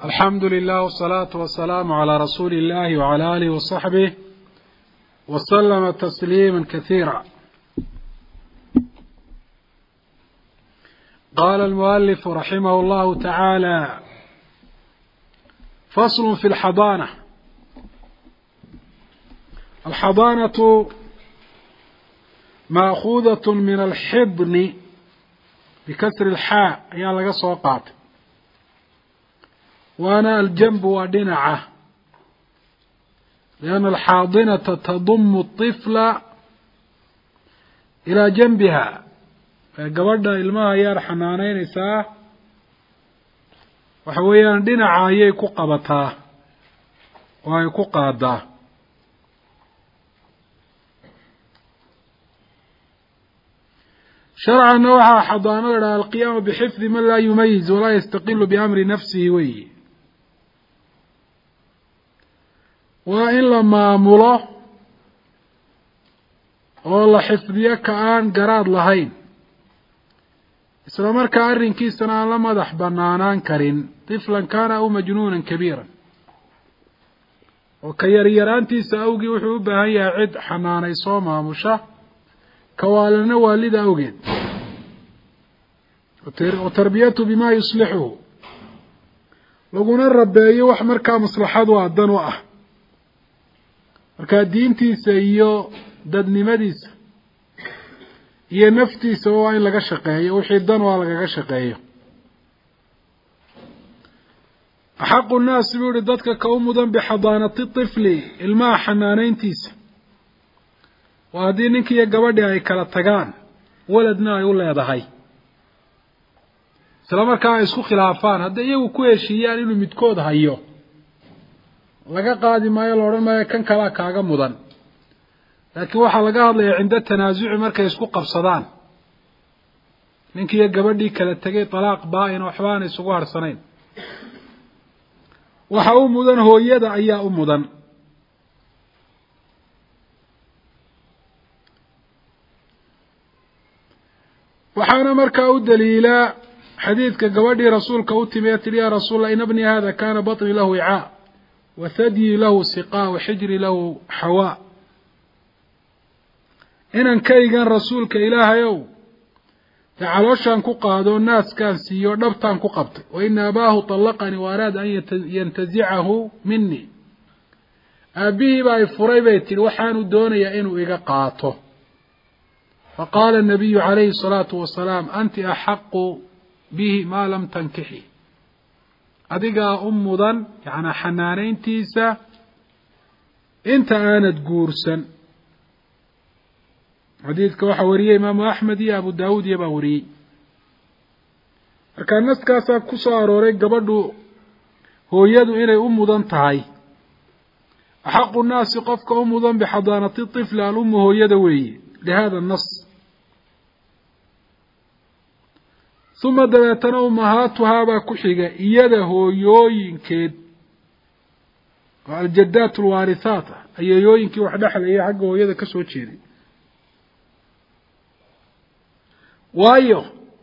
الحمد لله والصلاة والسلام على رسول الله وعلى آله وصحبه وسلم تسليما كثيرا. قال المؤلف رحمه الله تعالى: فصل في الحضانة. الحضانة مأخوذة من الحضن بكسر الحاء ayaa laga soo qaatay, waana الجنب waa dhinaca, لأن الحاضنة تضم الطفل إلى جنبها. gabadha ilmaha yar xanaanaynaysaa waxa weeyaan dhinaca ayay ku qabataa oo ay ku qaadaa. sharcanna waxaa xadaano idhaha alqiyaamu bixifdi man laa yumayiz walaa yastaqilu biamri nafsihi weyi, waa in la maamulo oo la xifdiyo ka aan garaad lahayn, isla markaa arrinkiisana aan la madax banaanaan karin, tiflan kaana aw majnuunan kabiiran, oo ka yaryaraantiisa awgii wuxuu u baahan yahay cid xanaanay soo maamusha, kawaalina waalida awgeed, wa tarbiyatu bimaa yuslixuhu, laguna rabeeyo wax markaa maslaxadu dan u ah, markaa diintiisa iyo dadnimadiisa iyo naftiisa waa in laga shaqeeyo, wixii dan waa lagaga shaqeeyo. axaqu nnaasi buu yihi dadka ka u mudan bixadaanati tifli, ilmaha xanaanayntiisa, waa haddii ninki iyo gabadhii ay kala tagaan, waladna ay u leedahay, isla markaa ay isku khilaafaan, hadday iyagu ku heshiiyaan inuu midkood hayo, laga qaadi maayo, la odhan maayo kan kalaa kaaga mudan, laakiin waxaa laga hadlayaa cinda tanaasuci markay isku qabsadaan, ninkii iyo gabadhii kala tegay talaaq baa-in, waxba aan isugu harsanayn, waxa u mudan hooyada ayaa u mudan. waxaana markaa u daliilaa xadiidka gabadhii rasuulka u timi ee tihi: yaa rasuul allah, ina bnii hada kaana batnii lahu icaa wa thadyi lahu siqaa wa xijri lahu xawaa. inankaygan rasuulka ilaahayow dee calooshaan ku qaado, naaskaan siiyo, dhabtaan ku qabtay, wa ina abaahu طallaqanii wa araada an yantazicahu minii, aabbihiiba ay furay bay tihi, waxaanu doonayaa inuu iga qaato. faqaala الnabiyu calayhi الsalaatu wasalaam: anti axaqu bihi maa lam tankixi, adigaa u mudan yanaa xanaanayntiisa inta aanad guursan. xadiidka waxaa wariyey imaamu axmed iyo abu daawuud iyo baa wariyey. markaa naskaasaa ku soo arooray gabadhu hooyadu inay u mudan tahay. axaqu nnaasi qofka u mudan bixadaanati tifli alummu hooyada weeye lihada nas. uma dabeetana umahaatuhaabaa ku xiga iyada hooyooyinkeed, oo aljadaat alwaarithaat ah, ayeeyooyinkii wax dhexlaya xagga hooyada ka soo jeeday. waayo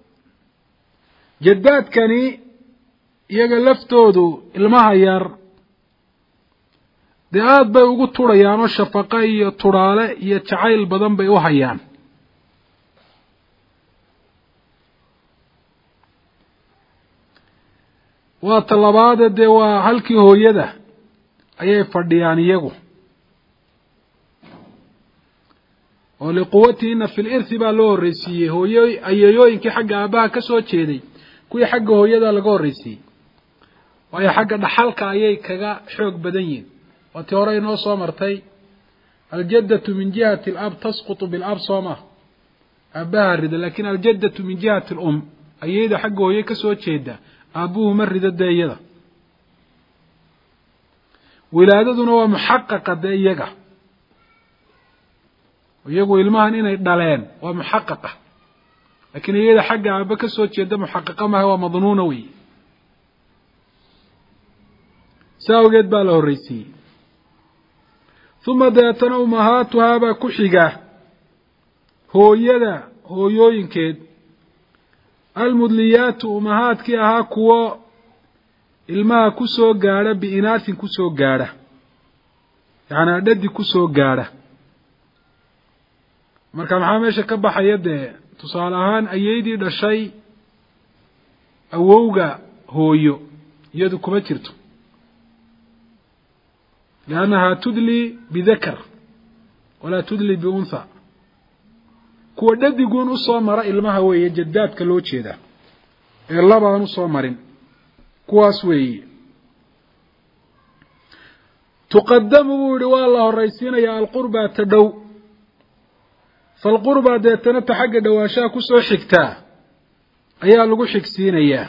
jadaadkani iyaga laftoodu ilmaha yar dee aada bay ugu turhayaan, oo shafaqo iyo turhaale iyo jacayl badan bay u hayaan. waa talabaade dee waa halkii hooyada ayay fadhiyaan iyagu, oo liquwatihina fi lirthi baa loo horreysiiyey. ayeeyooyinkii xagga aabbaha ka soo jeeday kuwii xagga hooyada laga horreysiiyey, waayo xagga dhaxalka ayay kaga xoog badan yihin. waa tii hore inoo soo martay, aljaddatu min jihati alab tasqutu bilab, soo ma aabbaha rida, lakin aljaddatu min jihati alum, ayeyda xagga hooye ka soo jeeda aabbuhu ma rido dee iyada. wilaadaduna waa muxaqaqa dee iyaga, iyagu ilmahan inay dhaleen waa muxaqaqa, laakiin iyada xagga aabba ka soo jeeda muxaqaqa maha, waa madnuuna wey. saa awgeed baa la horreysiiyey. uma dabeetana umahaatuhaabaa ku xiga hooyada hooyooyinkeed, almudliyaatu umahaadkii ahaa kuwo ilmaha ku soo gaadha biinaasin ku soo gaadha yacnaa dhadi ku soo gaadha marka maxaa meesha ka baxaya dee tusaale ahaan ayeydii dhashay awowga hooyo iyadu kuma jirto liannahaa tudli bidakar walaa tudli biuntha kuwa dhadiguun usoo mara ilmaha weeye jadaadka loo jeedaa ee labaan usoo marin kuwaas weeye tuqadamu buu yihi waa la horaysiinayaa alqurbaa ta dhow falqurbaa deetana ta xagga dhowaanshaha kusoo xigtaa ayaa lagu xigsiinayaa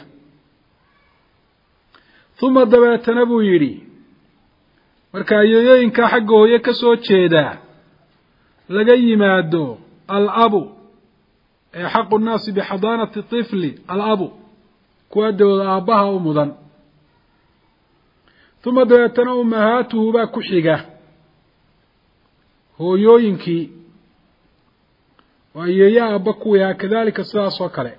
uma dabeetana buu yidhi marka ayeeyooyinkaa xagga hooye ka soo jeedaa laga yimaado alabu ee xaqu nnaasi bixadaanati tifli alabu kuwa dawada aabbaha u mudan uma dabeetana ummahaatuhu baa ku xiga hooyooyinkii waa ayeeye aabba kuwii haa kadalika sidaas oo kale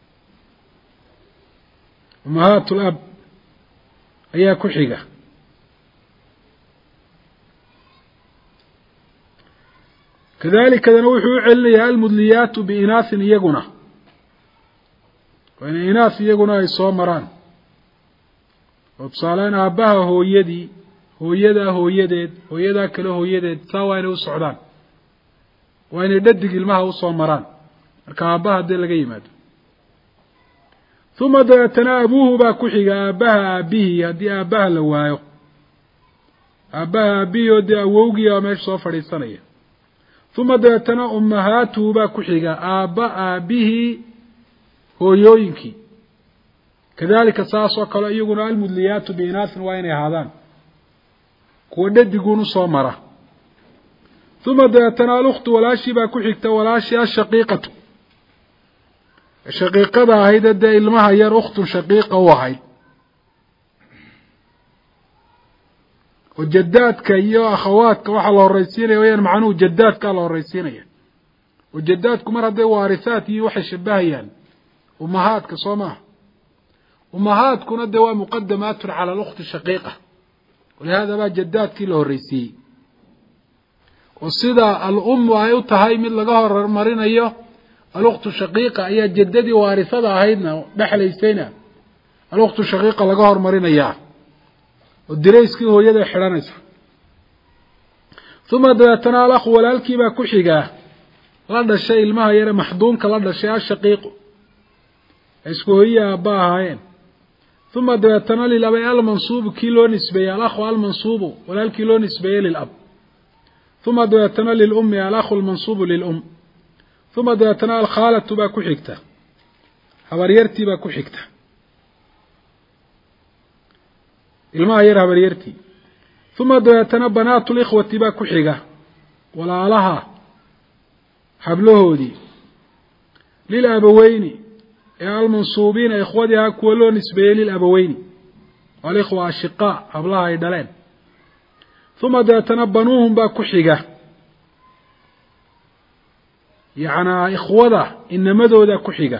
ummahaatu lab ayaa ku xiga kadalikadana wuxuu u celinayaa almudliyaatu biinaasin iyaguna waa inay inaas iyaguna ay soo maraan oo tusaaleyn aabbaha hooyadii hooyadaa hooyadeed hooyadaa kale hooyadeed saa waa inay u socdaan waa inay dhadig ilmaha usoo maraan marka aabbaha haddii laga yimaado uma dabeetana abuuhu baa ku xiga aabbaha aabihii haddii aabbaha la waayo aabbaha aabihii oo dee awowgii baa meesha soo fadhiisanaya uma dabeetana ummahaatuhu baa ku xiga aabba aabihii hooyooyinkii kadalika saas oo kale iyaguna almudliyaatu biinaasin waa inay ahaadaan kuwa dhadiguun usoo mara uma dabeetana alukhtu walaashii baa ku xigta walaashii ashaqiiqatu shaqiiqada ahayd dee ilmaha yar ukhtun shaqiiqa u ahayd oo jadaadka iyo akhawaadka waxaa la horaysiinaya wayaan macnuhu jadaadkaa la horaysiinaya oo jadaadku mar hadday waarithaat iyo waxay shabahayaan ummahaadka soo maaha ummahaadkuna dee waa muqadamaatun cala alukhti shaqiiqa walihaada baa jadaadkii la horraysiiyey oo sida al-ummu ay u tahay mid laga hormarinayo alukhtu shaqiiqa ayaa jaddadii waarisada ahaydna dhexlaysayna alukhtu shaqiiqa laga hormarinayaa oo dirayskii hooyaday xidhanaysa uma dabeetana alakhu walaalkii baa ku xigaa la dhashay ilmaha yare maxduumka la dhashay ashaqiiqu ay isku hooyiya aabba ahaayeen uma dabeetana lilab ay almansuubu kii loo nisbeeyey alakhu almansuubu walaalkii loo nisbeeyey lilab uma dabeetana lilummi alakhu almansuubu lilum uma dabeetana alkhaalatu baa ku xigta habaryartii baa ku xigta ilmaha yar habaryartii uma dabeetana banaatu likhwati baa ku xiga walaalaha hablahoodii lilabaweyni ee almansuubiina ikhwadiha kuwa loo nisbeeyey lilabaweyni alikhwa ashiqaa hablaha ay dhaleen uma dabeetana banuuhum baa ku xiga yacnaa ikhwada inamadooda ku xiga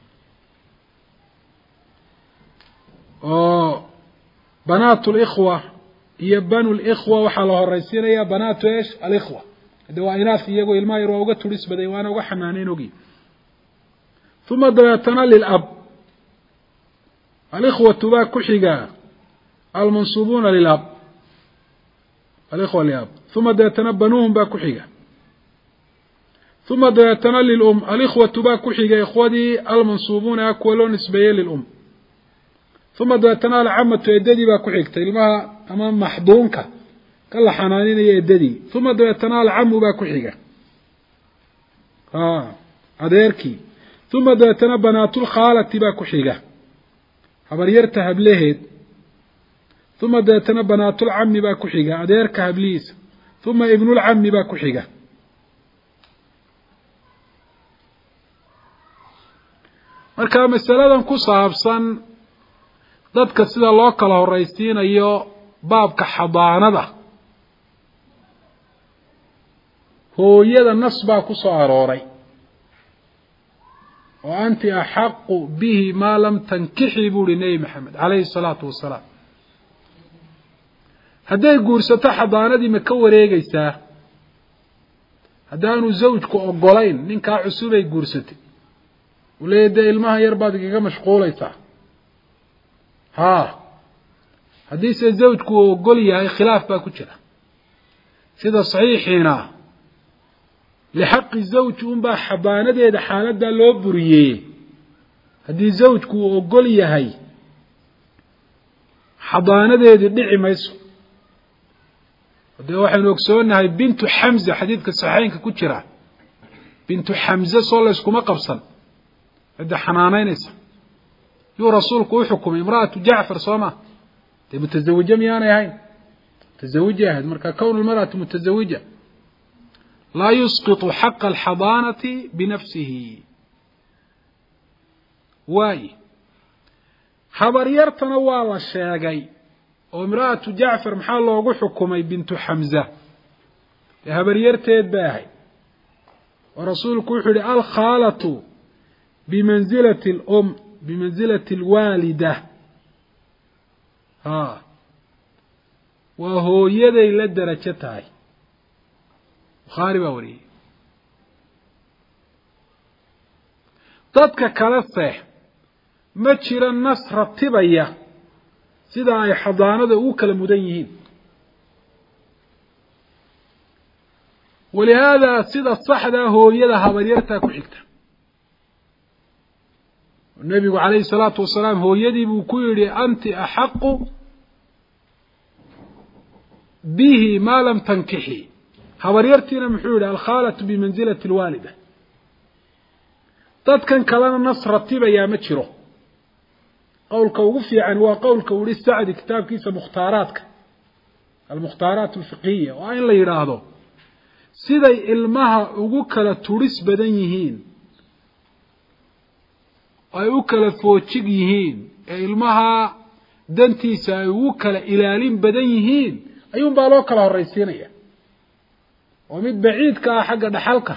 oo banaatu likhwa iyo banu likhwa waxaa la horaysiinayaa banaatu esh alikhwa hade waa inaaf iyagoo ilmaha yar waa uga turis baday waana uga xanaaneyn ogi uma dabeetana lilab alikhwatu baa ku xiga almansuubuuna lilab alikhwa liab uma dabeetana banuuhum baa ku xiga uma dabeetana lilum alikhwatu baa ku xiga ikhwadii almansuubuuna ah kuwa loo nisbeeyey lilum uma dabeetana alcamatu eedadii baa ku xigta ilmaha ama maxduunka ka la xanaaninaya eedadii uma dabeetana alcamu baa ku xiga adeerkii uma dabeetana banaatulkhaalati baa ku xiga habaryarta hablaheed uma dabeetana banaatulcami baa ku xiga adeerka hablihiisa uma ibnulcami baa ku xiga marka masaladan ku saabsan dadka sida loo kala horaysiinayo baabka xadaanada hooyada nas baa ku soo arooray oo anti axaqu bihi maa lam tankixi buu uhi nebi maxamed calayhi salaatu wasalaam hadday guursato xadaanadii ma ka wareegaysaa haddaanu zawjku ogolayn ninkaa cusubay guursatay uu leeyahay dee ilmaha yar baad igaga mashquulaysaa haa haddiise zawjku uu ogol yahay khilaaf baa ku jira sida saxiixiina lixaqi zawji unbaa xabaanadeeda xaaladdaa loo buriyey haddii zawjku uu ogol yahay xabaanadeedii dhici mayso dee waxaynu ogsoonahay bintu xamza xadiidka saxiixeynka ku jira bintu xamza soo layskuma qabsan cidda xanaanaynaysa yuu rasuulku u xukumay imra'atu jacfar soo ma dee mutazawijo miyaanay ahayn mutazawijay ahayd marka kown almar'ati mutazawija laa yusqitu xaqa alxadaanati binafsihi waaye habaryartana waa la sheegay oo imra'atu jacfar maxaa loogu xukumay bintu xamza dee habaryarteed bay ahayd oo rasuulku wuxuu yihi alkhaalatu bimanzilati alum bimanzilati alwaalida haa waa hooyaday la darajo tahay bukhaari baa wariyey dadka kale seex ma jira nas ratibaya sida ay xadaanada ugu kala mudan yihiin walihaada sida saxdaa hooyada habaryartaa ku xigta nabigu calayhi salaatu wasalaam hooyadii buu ku yidhi anti axaqu bihi maa lam tankixi habaryartiina muxuu yihi alkhaalatu bimanzilati alwaalida dadkan kalena nas ratibayaa ma jiro qowlka ugu fiican waa qowlka uu yihi sacdi kitaabkiisa mukhtaaraadka almukhtaaraat alfiqhiya waa in la yidhaahdo siday ilmaha ugu kala turis badan yihiin ay u kala foojig yihiin ee ilmaha dantiisa ay ugu kala ilaalin badan yihiin ayuunbaa loo kala horraysiinaya oo mid baciidka ah xagga dhaxalka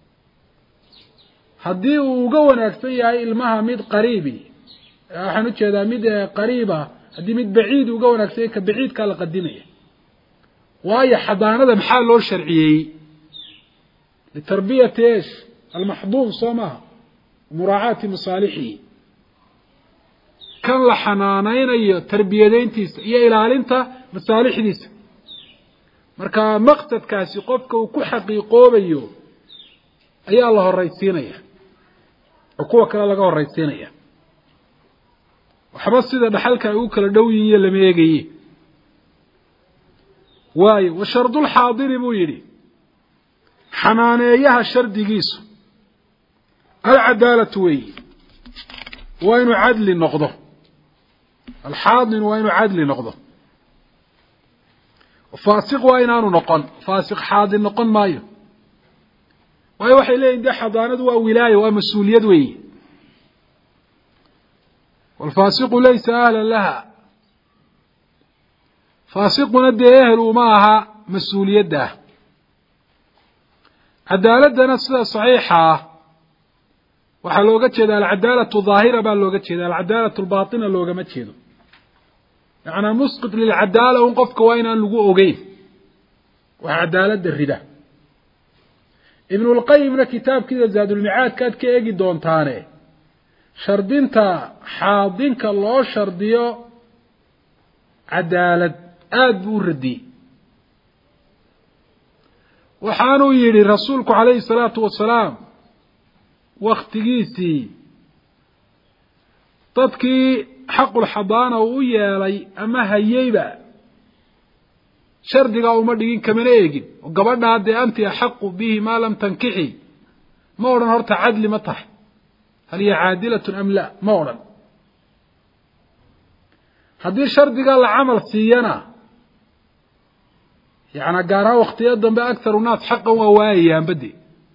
haddii uu uga wanaagsan yahay ilmaha mid qariibi waxaan ujeedaa mid qariiba haddii mid baciid uga wanaagsan yahay ka baciidkaa la qadimaya waayo xadaanada maxaa loo sharciyeeyey litarbiyati eesh almaxduub soo maaha muraacaati masaalixihi kan la xanaanaynayo tarbiyadayntiisa iyo ilaalinta masaalixdiisa marka maqsadkaasi qofka uu ku xaqiiqoobayo ayaa la horraysiinaya oo kuwa kale laga horraysiinaya waxba sida dhaxalka ay u kala dhow yihiin iyo lama eegaye waayo wa shardulxaadiri buu yidhi xanaaneeyaha shardigiisu alcadaalatu weeyi waa inuu cadli noqdo alxaadin waa inuu cadli noqdo faasiq waa inaanu noqon faasiq xaadin noqon maayo waayo waxay leeyihin dee xadaanadu waa wilaaya waa mas-uuliyad weeyi waalfaasiqu laysa ahlan laha faasiquna dee ehel uma aha mas-uuliyadda ah cadaaladdana sida saxiixa ah waxaa looga jeeda alcadaalatu daahira baa looga jeeda alcadaalatu albaatina loogama jeedo yacnaa musqit lilcadaala un qofka waa inaan lagu ogeyn waa cadaaladda rida ibnulqayimna kitaabkiisa zaadulmicaadkaad ka eegi doontaane shardinta xaadinka loo shardiyo cadaalad aada buu u radiyey waxaanuu yidhi rasuulku calayhi salaatu wasalaam waktigiisii dadkii xaqulxadaana uu u yeelay ama hayeyba shardigaa uma dhigin kamana eegin oo gabadhaa dee anti axaqu bihi maa lam tankixi ma odhan horta cadli ma tahay hal hiya caadilatun am la ma odhan haddii shardigaa la camal siiyana yacnaa gaarahaan waktiyo dambe akharu naas xaqan waa waayayaan badi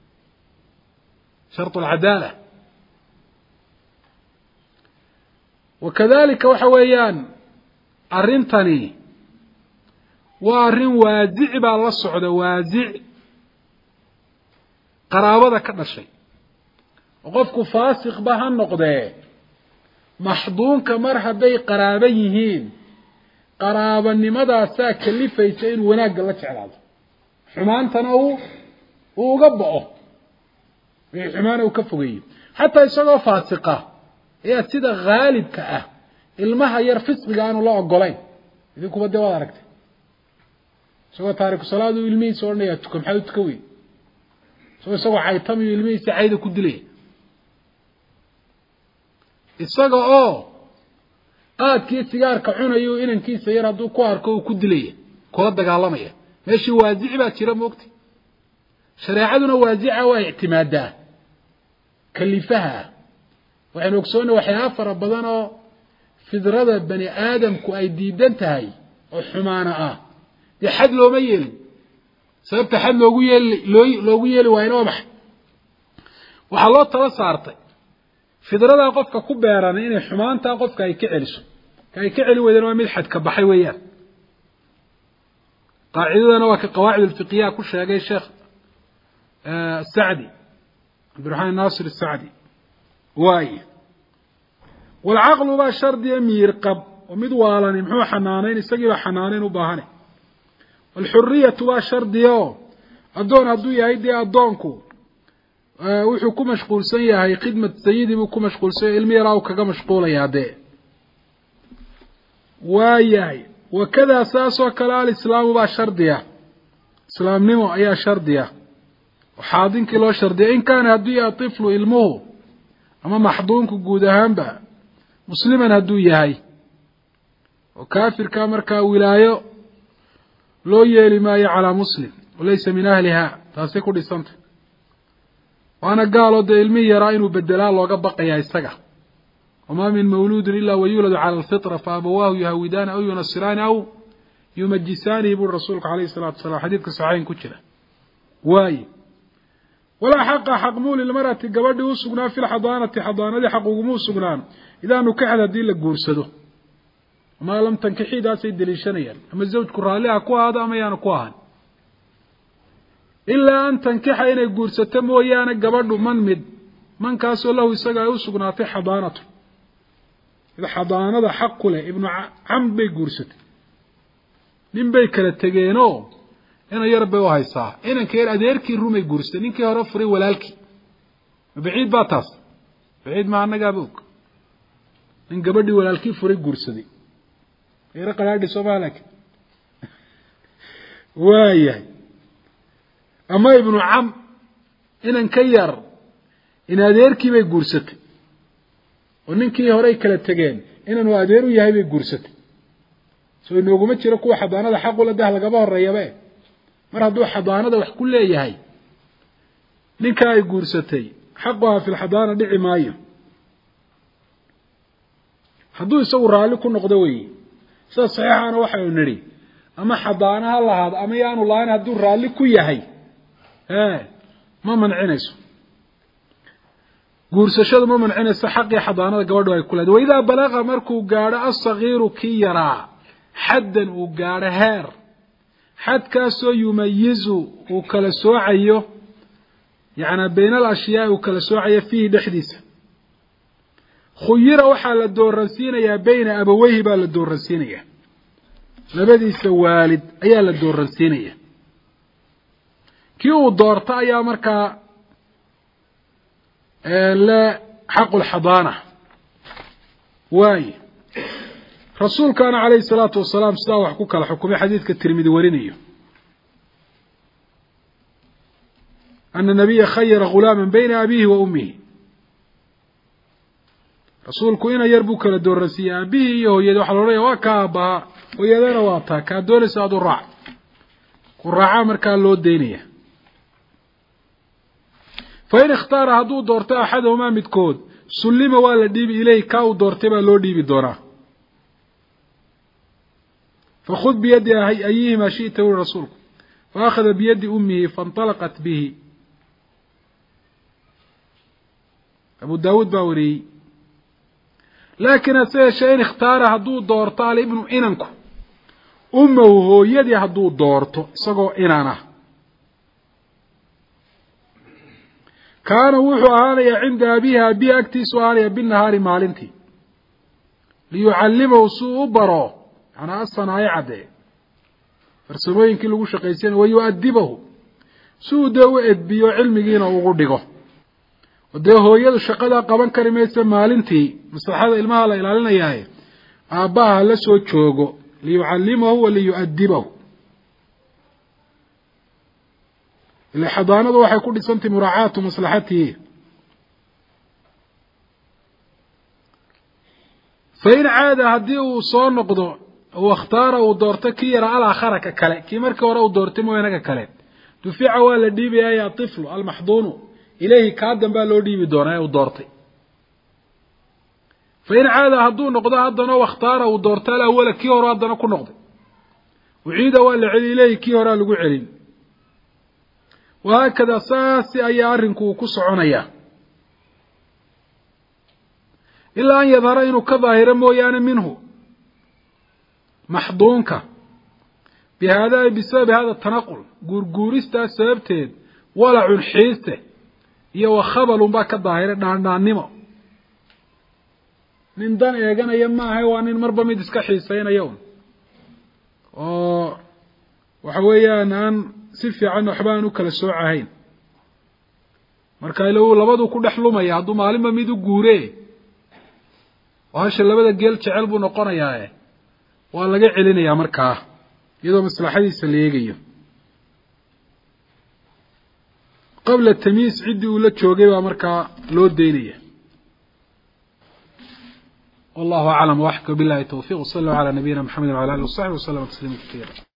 sharط alcadaala wakadalika waxa weeyaan arrintani waa arrin waasic baa la socda waasic qaraabada ka dhashay oo qofku faasiqba ha noqdee maxduunka mar hadday qaraabo yihiin qaraabanimadaasa kalifaysa in wanaagga la jeclaado xumaantana uu uga bao wixii xumaana uu ka fogeeyey xataa isagoo faasiqa ayaa sida haalibka ah ilmaha yar fisqiga aanu la ogolayn idinkuba dee waad aragtay isagoo taariku salaadu ilmihiisa odhanaya tuka maxaa u tuka wey isagoo caytamiyo ilmihiisa cayda ku dilaya isaga oo qaadkii sigaarka cunayo inankiisa yar hadduu ku arko uu ku dilaya kula dagaalamaya meeshii waasici baa jira moogtay shareecaduna waasica waa ictimaadaa kalifaha waxaynu ogsoonnay waxyaaba fara badan oo fidrada bani aadamku ay diidan tahay oo xumaana ah dee xad looma yeelin sababta xad loogu yeeli waayna waa maxay waxaa loo tala saartay fidradaa qofka ku beeran inay xumaantaa qofka ay ka celiso ka ay ka celi weydeen waa mid xad ka baxay weeyaan qaacidadana waa ka qawaacid alfiqhiya ku sheegay sheekh sacdi cabdiraxmaan naasir sacdi waaye walcaqlu baa shardiya miirqab oo mid waalani muxuu xanaanayn isagiiba xanaanayn u baahane walxuriyatu baa shardiya oo addoon hadduu yahay dee addoonku wuxuu ku mashquulsan yahay khidmat sayidi buu ku mashquulsan yahay ilmi yaraa uu kaga mashquulayaa dee waayahay wakadaa saasoo kale alislaamu baa shardiya islaamnimo ayaa shardiya xaadinkii loo shardiya in kaana hadduu yahay tiflu ilmuhu ama maxduunku guud ahaanba musliman hadduu yahay oo kaafirka markaa wilaayo loo yeeli maayo calaa muslim walaysa min ahliha taasay ku dhisantay waana gaaloo dee ilmihii yaraa inuu bedelaa looga baqayaa isaga wamaa min mawluudin ilaa wayuuladu cala alfitra fa abawaahu yuhawidaani aw yunasiraani aw yumajisaanihi buri rasuulku calayhi salaatu wasalaam xadiidka saxiixayn ku jira waaye walaa xaqa xaqmuu lilmar'ati gabadhii u sugnaa fi lxadaanati xadaanadii xaq uguma u sugnaan idaa nukaxad haddii la guursado amaa lam tankixidaasay deliishanayaan ama zawjku raalliha ku ahaado ama yaanu ku ahan ilaa an tankixa inay guursato mooyaane gabadhu mid mankaasoo lahu isaga ay u sugnaatay xadaanatu id xadaanada xaq ku leh ibnu cam bay guursatay nin bay kala tegeenoo ina yar bay u haysaa inanka yar adeerkii rumay guursatay ninkii hore furay walaalkii baciid baa taas baciid ma annagaaba og nin gabadhii walaalkii furay guursaday yaro qaraadhi soomaa laakiin waayahay ama ibnu cam inan ka yar in adeerkii bay guursatay oo ninkii horey kala tegeen inanuu adeer u yahay bay guursatay soo inooguma jiro kuwa xadaanada xaqula dah lagaba horeeyabe mar hadduu xadaanada wax ku leeyahay ninka ay guursatay xaquha fi lxadaana dhici maayo hadduu isagu raalli ku noqdo weeye sida saxiixaana waxaynu nidhi ama xadaana ha lahaado ama yaanu lahayn hadduu raalli ku yahay ma mancinayso guursashadu ma mancinayso xaqii xadaanada gabadhu ay ku leedahay waidaa balaqa markuu gaadho asagiiru kii yaraa xaddan uu gaadho heer xadkaasoo yumayizu uu kala soocayo yacnaa bayna alashyaai uu kala soocayo fiihi dhexdiisa khuyira waxaa la dooransiinayaa bayna abaweyhi baa la dooransiinayaa labadiisa waalid ayaa la dooransiinaya kii uu doorto ayaa markaa le xaqu lxadaana waaye rasuulkaana calayhi salaatu wasalaam sidaa wax ku kala xukumay xadiidka tirmidi warinayo ana nabiya khayara ghulaama bayna abiihi wa ummihi rasuulku ina yar buu kala dooransiiyey aabihii iyo hooyadii waxaa la odhanaya waa ka aabbaha hooyadana waa taa kaa doonaysa adu raac ku raacaa markaa loo daynaya fain ikhtaara hadduu doorto axadahumaa midkood sullima waa la dhiibi ileyh kaa uu doortay baa loo dhiibi doonaa fakhud biyadi ayihimaa shi'ta wuri rasuulku faakhada biyadi ummihi fainطalaqat bihi abu daawuud baa wariyey laakiin hase yeeshee in ikhtaara hadduu doorto alibnu inanku ummahu hooyadii hadduu doorto isagoo inan ah kaana wuxuu ahaanayaa cinda abiihi abihi agtiisu ahaanaya binahaari maalintii liyucallimahu suu u baro أنا أصلا عدي فرسموين كل وش قيسين ويؤدبه سوده وإدبي وعلميين وغردقه وده هو يد الشقة قبل كلمة مالنتي مصلحة المال إلى لنا إياه أباها لسو تشوغو ليعلمه وليؤدبه اللي حضانه وحي كل سنة مراعاة ومصلحته فإن عاد هديه صار نقضه واختار ودورته كيرا على خرك كله كي مركه ورا ودورته موينك كله دفع ولا ديبي يا طفل المحضون إليه كادن با لو ديبي دونا ودورته فإن عاد هدو نقضه هدنا واختار ودورته الاول كي ورا هدنا كو نقضه وعيد ولا علي إليه كي ورا لغو علين وهكذا ساسي أي أرنكو كسعنيا إلا أن يظهر إنه كظاهر مويانا منه محضونك بهذا بسبب هذا التنقل قرقوريستا سببتين ولا عنحيسته يو خبل باك الظاهر نعنمو نندان إيقانا يما هيوانين مربا ميدسكا حيسين يوم وحويا أن سفي عنه حبان وكلا السوعهين marka ilaa labadu ku dhaxlumaya haduu maalin mid u guuree waxa labada geel jecel buu noqonayaa waa laga celinayaa markaa iyadoo maslaxadiisa la eegayo qabla tamyiz cidi uu la joogay waa markaa loo deynaya والله أعلم وأحكى بالله التوفيق وصلى على نبينا محمد وعلى آله وصحبه وسلم تسليما كثيرا